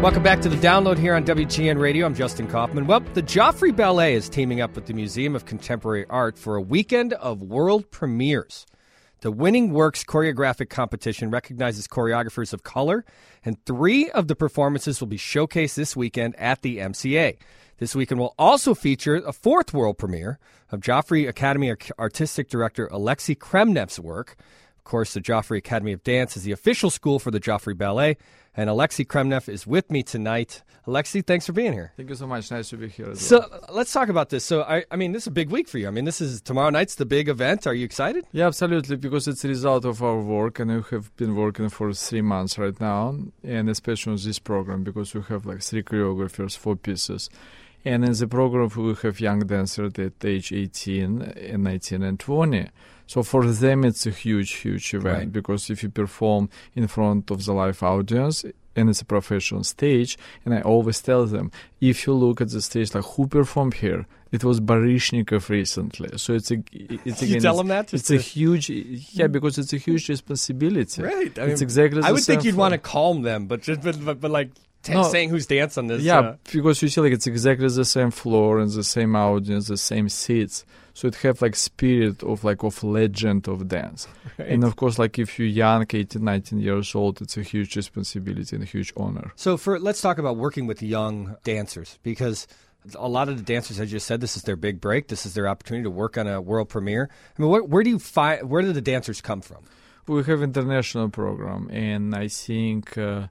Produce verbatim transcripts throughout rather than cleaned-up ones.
Welcome back to The Download here on W G N Radio. I'm Justin Kaufman. Well, the Joffrey Ballet is teaming up with the Museum of Contemporary Art for a weekend of world premieres. The Winning Works choreographic competition recognizes choreographers of color, and three of the performances will be showcased this weekend at the M C A. This weekend will also feature a fourth world premiere of Joffrey Academy Artistic Director Alexei Kremnev's work. Of course, the Joffrey Academy of Dance is the official school for the Joffrey Ballet, and Alexei Kremnev is with me tonight. Alexei, thanks for being here. Thank you so much. Nice to be here as so, well. So let's talk about this. So, I, I mean, this is a big week for you. I mean, this is tomorrow night's the big event. Are you excited? Yeah, absolutely, because it's a result of our work, and we have been working for three months right now, and especially on this program, because we have like three choreographers, four pieces. And in the program, we have young dancers at age eighteen, and nineteen, and twenty. So for them, it's a huge, huge event, right. Because if you perform in front of the live audience, and it's a professional stage, and I always tell them, if you look at the stage, like who performed here, it was Baryshnikov recently. So it's a, it's again, you tell it's, them that? It's to... a huge, yeah, because it's a huge responsibility. Right. I it's mean, exactly. The I would same think you'd for... want to calm them, but just but, but, but like. T- no, saying who's danced on this. Yeah, uh, because you see, like it's exactly the same floor and the same audience, the same seats. So it have like spirit of like of legend of dance. Right. And of course, like if you're young, eighteen, nineteen years old, it's a huge responsibility and a huge honor. So for let's talk about working with young dancers, because a lot of the dancers, as you said, this is their big break. This is their opportunity to work on a world premiere. I mean, where, where do you find? Where do the dancers come from? We have international program, and I think. Uh,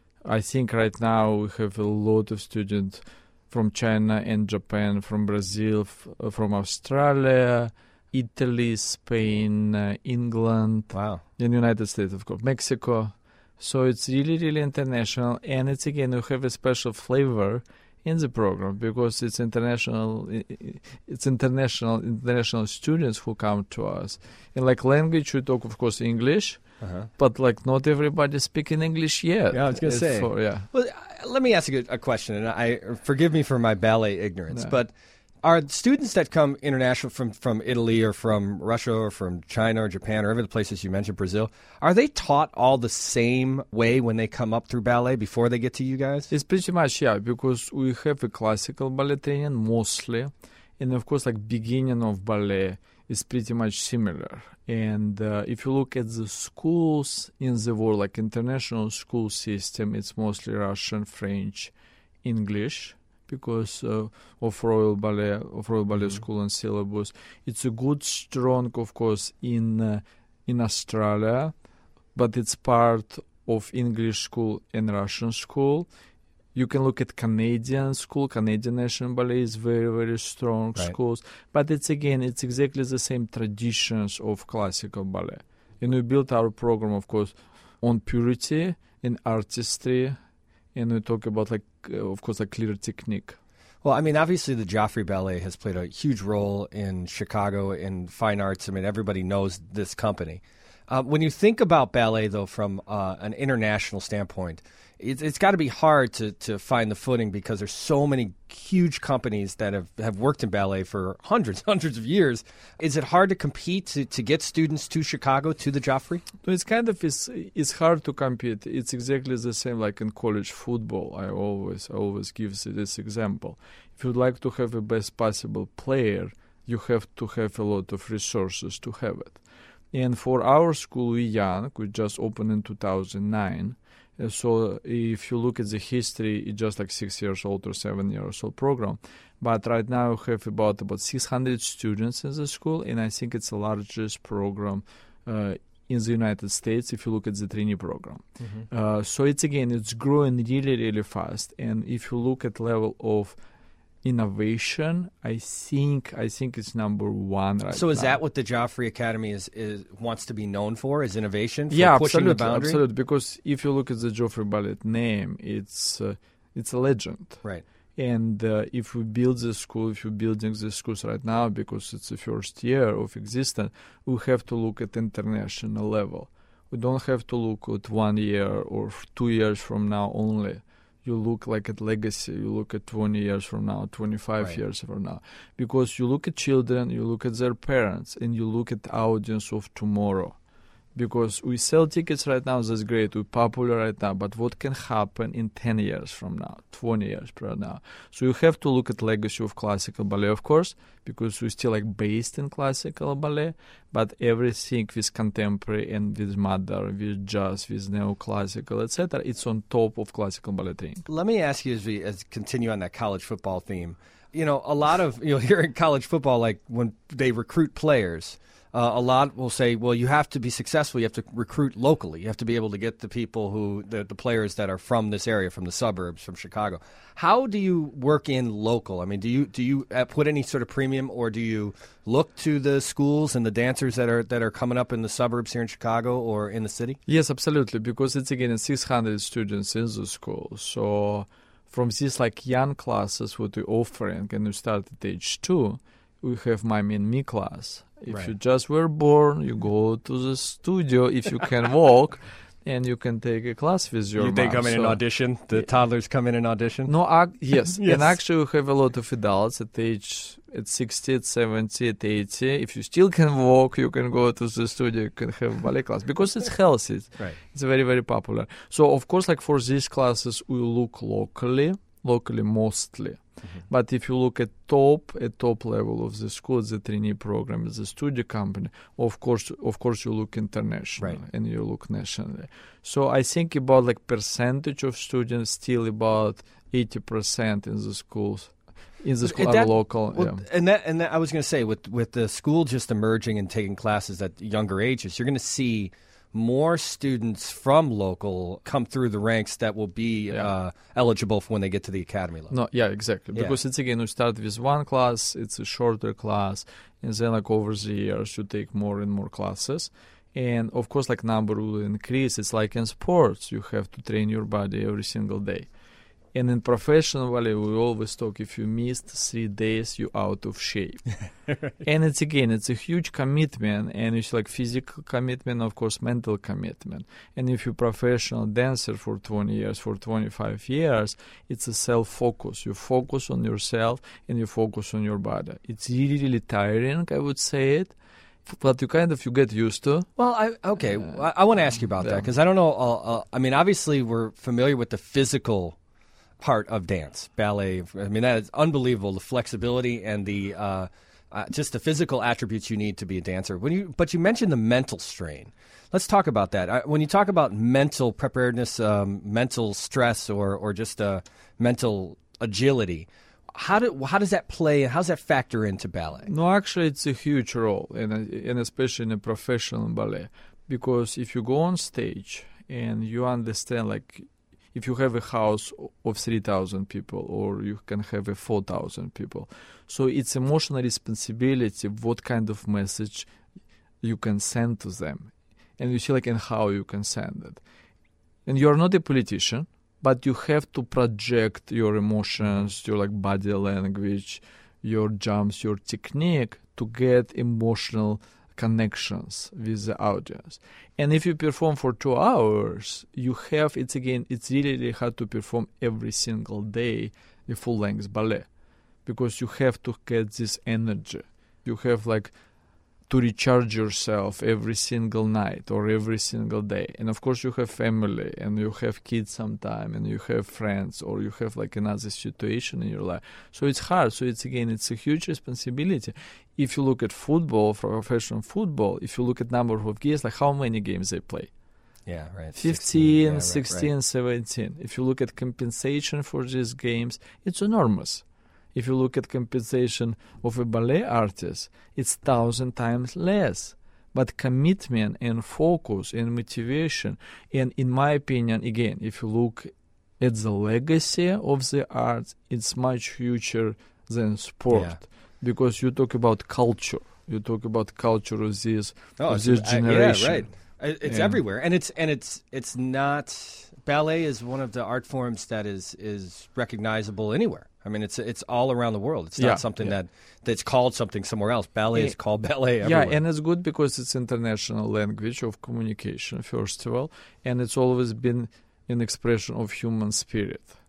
I think right now we have a lot of students from China and Japan, from Brazil, f- from Australia, Italy, Spain, uh, England, wow, and United States, of course, Mexico. So it's really, really international, and it's again we have a special flavor in the program because it's international. It's international, international students who come to us. In like language, we talk, of course, English. Uh-huh. But like not everybody speaking English yet. Yeah, I was going to say. For, yeah. Well, let me ask you a question, and I forgive me for my ballet ignorance, no. but are students that come international from, from Italy or from Russia or from China or Japan or every the places you mentioned, Brazil, are they taught all the same way when they come up through ballet before they get to you guys? It's pretty much, yeah, because we have a classical ballet training mostly, and of course, like beginning of ballet is pretty much similar. And uh, if you look at the schools in the world, like international school system, it's mostly Russian, French, English, because uh, of Royal Ballet, of Royal Ballet mm-hmm. School and syllabus. It's a good, strong, of course, in uh, in Australia, but it's part of English school and Russian school. You can look at Canadian school. Canadian National Ballet is very, very strong right. schools. But it's, again, it's exactly the same traditions of classical ballet. And we built our program, of course, on purity and artistry. And we talk about, like, uh, of course, like clear technique. Well, I mean, obviously the Joffrey Ballet has played a huge role in Chicago in fine arts. I mean, everybody knows this company. Uh, when you think about ballet, though, from uh, an international standpoint, it's, it's got to be hard to, to find the footing because there's so many huge companies that have, have worked in ballet for hundreds, hundreds of years. Is it hard to compete to, to get students to Chicago, to the Joffrey? It's kind of, it's, it's hard to compete. It's exactly the same like in college football. I always, I always give this example. If you'd like to have the best possible player, you have to have a lot of resources to have it. And for our school, we young, we just opened in two thousand nine. Uh, so if you look at the history, it's just like six years old or seven years old program. But right now we have about about six hundred students in the school, and I think it's the largest program uh, in the United States if you look at the trainee program. Mm-hmm. Uh, so it's again, it's growing really, really fast. And if you look at level of innovation, I think I think it's number one right So is now. that what the Joffrey Academy is, is wants to be known for, is innovation? For yeah, pushing absolutely, the boundary? absolutely. Because if you look at the Joffrey Ballet name, it's uh, it's a legend. Right. And uh, if we build the school, if we're building the schools right now, because it's the first year of existence, we have to look at international level. We don't have to look at one year or two years from now only. You look like at legacy, you look at twenty years from now, twenty-five right. years from now. Because you look at children, you look at their parents, and you look at the audience of tomorrow. Because we sell tickets right now, that's great, we're popular right now, but what can happen in ten years from now, twenty years from now? So you have to look at legacy of classical ballet, of course, because we're still like based in classical ballet, but everything with contemporary and with modern, with jazz, with neoclassical, et cetera, it's on top of classical ballet training. Let me ask you, as we as continue on that college football theme, you know, a lot of, you'll hear in college football, like when they recruit players, Uh, a lot will say, well, you have to be successful. You have to recruit locally. You have to be able to get the people who, the, the players that are from this area, from the suburbs, from Chicago. How do you work in local? I mean, do you do you put any sort of premium, or do you look to the schools and the dancers that are that are coming up in the suburbs here in Chicago or in the city? Yes, absolutely, because it's, again, six hundred students in the school. So from these like young classes, what we're offering, and we start at age two, we have Mime and Me class. If right. you just were born, you go to the studio if you can walk, and you can take a class with your you, mom. They come in so, and audition? The toddlers come in and audition? No, uh, yes. yes. And actually we have a lot of adults at age at sixty, at seventy, at eighty. If you still can walk, you can go to the studio, you can have ballet class, because it's healthy. Right. It's very, very popular. So, of course, like for these classes, we look locally, locally mostly. Mm-hmm. But if you look at top, at top level of the school, the trainee program, the studio company, of course, of course, you look internationally, right. and you look nationally. So I think about like percentage of students, still about eighty percent in the schools, in the school are local. Well, yeah. And that, and that, I was going to say, with with the school just emerging and taking classes at younger ages, you're going to see more students from local come through the ranks that will be yeah. uh, eligible for when they get to the academy level. No, yeah, exactly. Yeah. Because it's, again, you start with one class, it's a shorter class, and then like over the years you take more and more classes. And of course, like number will increase. It's like in sports, you have to train your body every single day. And in professional ballet, we always talk, if you missed three days, you're out of shape. And it's, again, it's a huge commitment, and it's like physical commitment, of course, mental commitment. And if you're a professional dancer for twenty years, for twenty-five years, it's a self-focus. You focus on yourself, and you focus on your body. It's really, really tiring, I would say it. But you kind of, you get used to. Well, I okay, uh, I, I want to ask you about yeah. that, because I don't know, uh, uh, I mean, obviously we're familiar with the physical part of dance, ballet. I mean, that is unbelievable, the flexibility and the uh, uh, just the physical attributes you need to be a dancer. When you, but you mentioned the mental strain. Let's talk about that. I, when you talk about mental preparedness, um, mental stress, or or just uh, mental agility, how do how does that play? How does that factor into ballet? No, actually, it's a huge role, and and especially in a professional ballet, because if you go on stage and you understand, like, if you have a house of three thousand people, or you can have a four thousand people. So it's emotional responsibility, what kind of message you can send to them. And you see, like, and how you can send it. And you're not a politician, but you have to project your emotions, your, like, body language, your jumps, your technique to get emotional connections with the audience. And if you perform for two hours, you have, it's again, it's really, really hard to perform every single day a full-length ballet, because you have to get this energy. You have like to recharge yourself every single night or every single day. And of course you have family, and you have kids sometime, and you have friends, or you have like another situation in your life. So it's hard. So it's again, it's a huge responsibility. If you look at football, professional football, if you look at number of games, like how many games they play? Yeah, right. fifteen, yeah, sixteen, right, right. seventeen. If you look at compensation for these games, it's enormous. If you look at compensation of a ballet artist, it's thousand times less. But commitment and focus and motivation, and in my opinion, again, if you look at the legacy of the art, it's much huger than sport. Yeah. Because you talk about culture, you talk about culture of this, oh, of this generation. I, yeah, right. It's yeah. everywhere, and it's and it's it's not. Ballet is one of the art forms that is is recognizable anywhere. I mean, it's it's all around the world. It's not yeah, something yeah. that that's called something somewhere else. Ballet and is called ballet everywhere. Yeah, and it's good because it's international language of communication, first of all, and it's always been an expression of human spirit.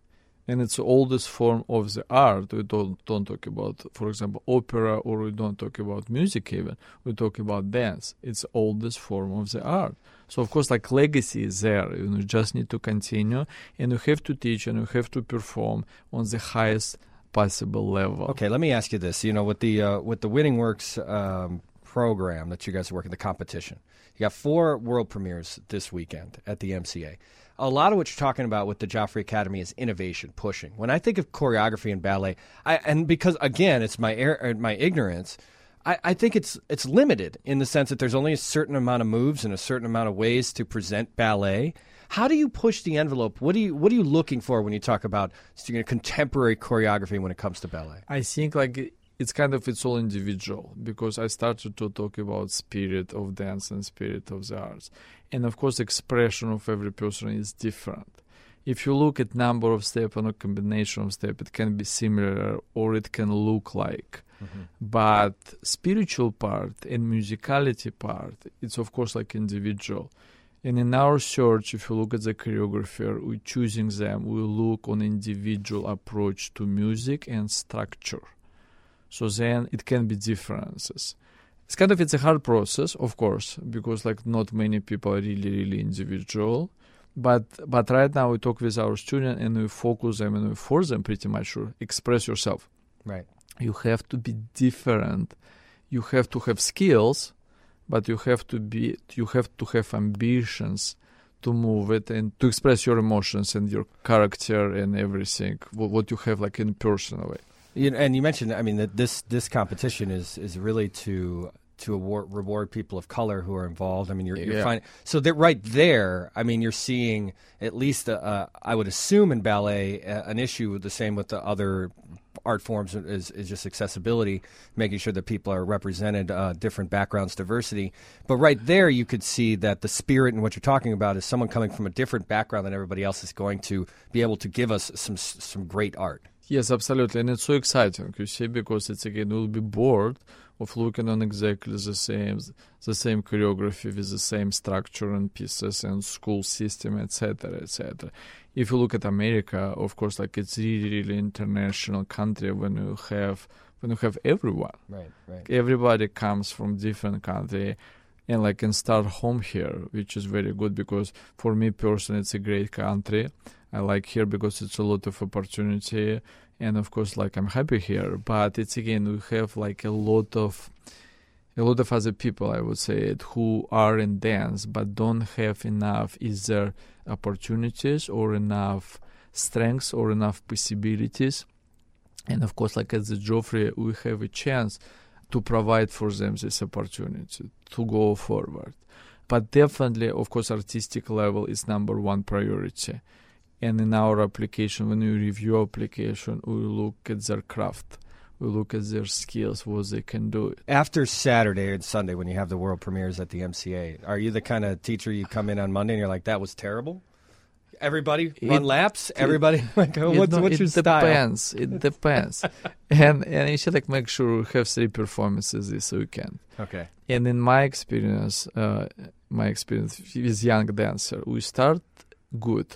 And it's the oldest form of the art. We don't, don't talk about, for example, opera, or we don't talk about music even. We talk about dance. It's the oldest form of the art. So, of course, like legacy is there. You know, you just need to continue, and you have to teach, and you have to perform on the highest possible level. Okay, let me ask you this. You know, with the uh, with the Winning Works um, program that you guys are working, the competition, you got four world premieres this weekend at the M C A. A lot of what you're talking about with the Joffrey Academy is innovation, pushing. When I think of choreography and ballet, I, and because, again, it's my er, my ignorance, I, I think it's it's limited in the sense that there's only a certain amount of moves and a certain amount of ways to present ballet. How do you push the envelope? What do you what are you looking for when you talk about you know, contemporary choreography when it comes to ballet? I think like it's kind of it's all individual, because I started to talk about spirit of dance and spirit of the arts. And of course, expression of every person is different. If you look at number of steps and a combination of steps, it can be similar or it can look like. Mm-hmm. But spiritual part and musicality part, it's of course like individual. And in our search, if you look at the choreographer, we're choosing them, we look on individual approach to music and structure. So then it can be differences. It's kind of, it's a hard process, of course, because like not many people are really, really individual. But but right now we talk with our students and we focus them and we force them pretty much to express yourself. Right. You have to be different. You have to have skills, but you have to be you have to have ambitions to move it and to express your emotions and your character and everything, what you have like in personal way. You know, and you mentioned, I mean, that this this competition is is really to to award, reward people of color who are involved. I mean, you're, you're yeah. finding so that right there. I mean, you're seeing at least, a, uh, I would assume in ballet, uh, an issue the same with the other art forms is is just accessibility, making sure that people are represented, uh, different backgrounds, diversity. But right there, you could see that the spirit in what you're talking about is someone coming from a different background than everybody else is going to be able to give us some some great art. Yes, absolutely. And it's so exciting, you see, because it's again, we'll be bored of looking on exactly the same the same choreography with the same structure and pieces and school system, et cetera, et cetera. If you look at America, of course, like it's really, really international country when you have when you have everyone. Right, right. Everybody comes from different country and like can start home here, which is very good because for me personally, it's a great country. I like here because it's a lot of opportunity, and of course, like I'm happy here. But it's again, we have like a lot of a lot of other people, I would say, who are in dance but don't have enough either opportunities or enough strengths or enough possibilities. And of course, like at the Joffrey, we have a chance to provide for them this opportunity to go forward. But definitely, of course, artistic level is number one priority. And in our application, when we review application, we look at their craft. We look at their skills, what they can do. After Saturday and Sunday, when you have the world premieres at the M C A, are you the kind of teacher you come in on Monday and you're like, that was terrible? Everybody run it, laps? Everybody? Like, oh, what's, know, what's your it style? Depends. It depends. and and you should like make sure we have three performances this weekend. Okay. And in my experience, uh, my experience with young dancer, we start good.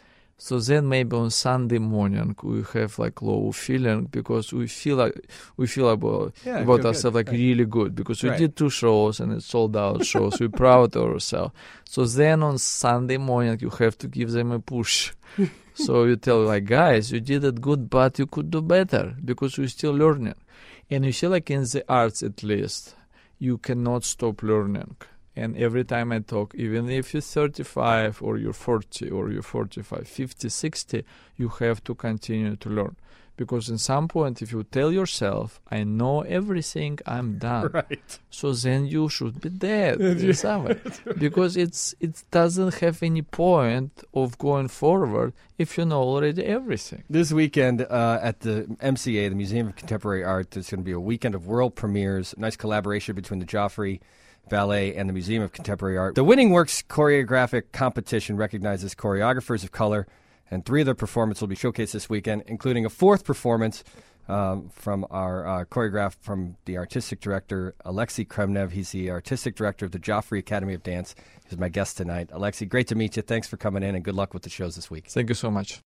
So then maybe on Sunday morning we have like low feeling because we feel like we feel about yeah, about feel ourselves good. like right. really good because we right. did two shows and it's sold out shows. We're proud of ourselves. So then on Sunday morning you have to give them a push. So you tell like guys, you did it good, but you could do better because we're still learning. And you see like in the arts at least, you cannot stop learning. And every time I talk, even if you're thirty-five or you're forty or you're forty-five, fifty, sixty, you have to continue to learn. Because in some point, if you tell yourself, I know everything, I'm done. Right. So then you should be dead in somewhere. Because it's it doesn't have any point of going forward if you know already everything. This weekend uh, at the M C A, the Museum of Contemporary Art, there's going to be a weekend of world premieres, a nice collaboration between the Joffrey Ballet and the Museum of Contemporary Art. The Winning Works choreographic competition recognizes choreographers of color, and three of their performances will be showcased this weekend, including a fourth performance um, from our uh, choreograph from the artistic director, Alexei Kremnev. He's the artistic director of the Joffrey Academy of Dance. He's my guest tonight. Alexei, great to meet you. Thanks for coming in, and good luck with the shows this week. Thank you so much.